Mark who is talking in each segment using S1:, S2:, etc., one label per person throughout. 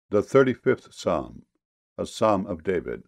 S1: The 35th Psalm, a Psalm of David.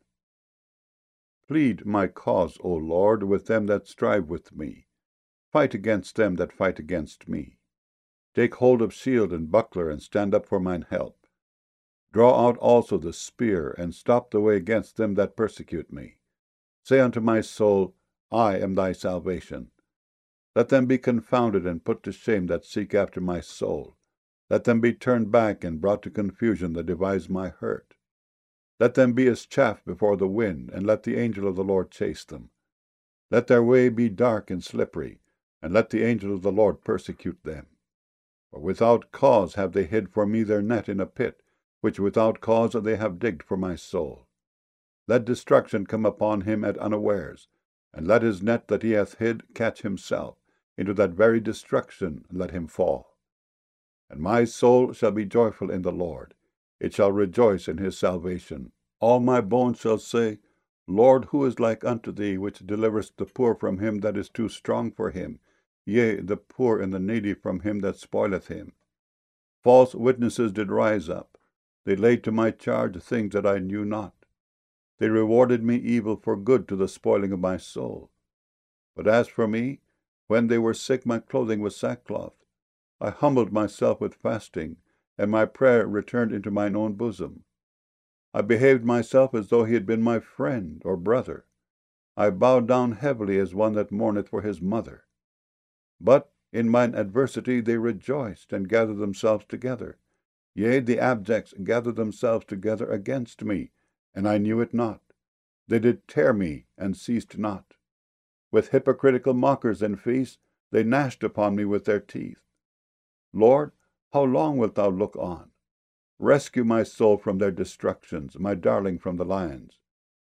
S1: Plead my cause, O Lord, with them that strive with me. Fight against them that fight against me. Take hold of shield and buckler, and stand up for mine help. Draw out also the spear, and stop the way against them that persecute me. Say unto my soul, I am thy salvation. Let them be confounded and put to shame that seek after my soul. Let them be turned back and brought to confusion that devise my hurt. Let them be as chaff before the wind, and let the angel of the Lord chase them. Let their way be dark and slippery, and let the angel of the Lord persecute them. For without cause have they hid for me their net in a pit, which without cause they have digged for my soul. Let destruction come upon him at unawares, and let his net that he hath hid catch himself. Into that very destruction let him fall. And my soul shall be joyful in the Lord. It shall rejoice in his salvation. All my bones shall say, Lord, who is like unto thee, which deliverest the poor from him that is too strong for him, yea, the poor and the needy from him that spoileth him? False witnesses did rise up. They laid to my charge things that I knew not. They rewarded me evil for good to the spoiling of my soul. But as for me, when they were sick, my clothing was sackcloth. I humbled myself with fasting, and my prayer returned into mine own bosom. I behaved myself as though he had been my friend or brother. I bowed down heavily as one that mourneth for his mother. But in mine adversity they rejoiced, and gathered themselves together. Yea, the abjects gathered themselves together against me, and I knew it not. They did tear me, and ceased not. With hypocritical mockers and feasts, they gnashed upon me with their teeth. Lord, how long wilt thou look on? Rescue my soul from their destructions, my darling from the lions.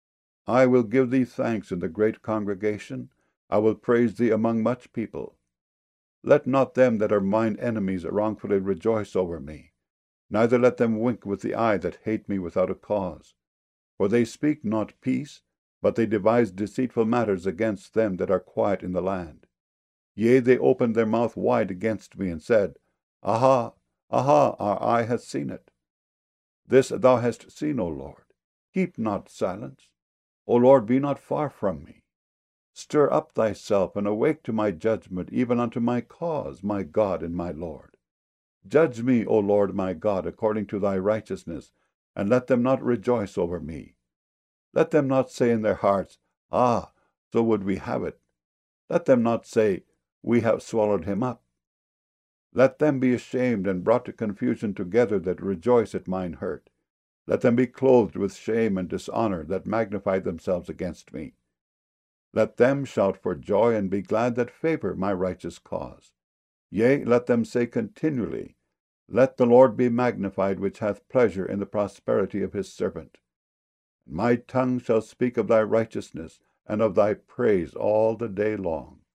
S1: I will give thee thanks in the great congregation. I will praise thee among much people. Let not them that are mine enemies wrongfully rejoice over me, neither let them wink with the eye that hate me without a cause. For they speak not peace, but they devise deceitful matters against them that are quiet in the land. Yea, they opened their mouth wide against me, and said, Aha, aha, our eye hath seen it. This thou hast seen, O Lord. Keep not silence. O Lord, be not far from me. Stir up thyself, and awake to my judgment, even unto my cause, my God and my Lord. Judge me, O Lord my God, according to thy righteousness, and let them not rejoice over me. Let them not say in their hearts, Ah, so would we have it. Let them not say, We have swallowed him up. Let them be ashamed and brought to confusion together that rejoice at mine hurt. Let them be clothed with shame and dishonor that magnify themselves against me. Let them shout for joy and be glad that favor my righteous cause. Yea, let them say continually, Let the Lord be magnified, which hath pleasure in the prosperity of his servant. My tongue shall speak of thy righteousness, and of thy praise all the day long.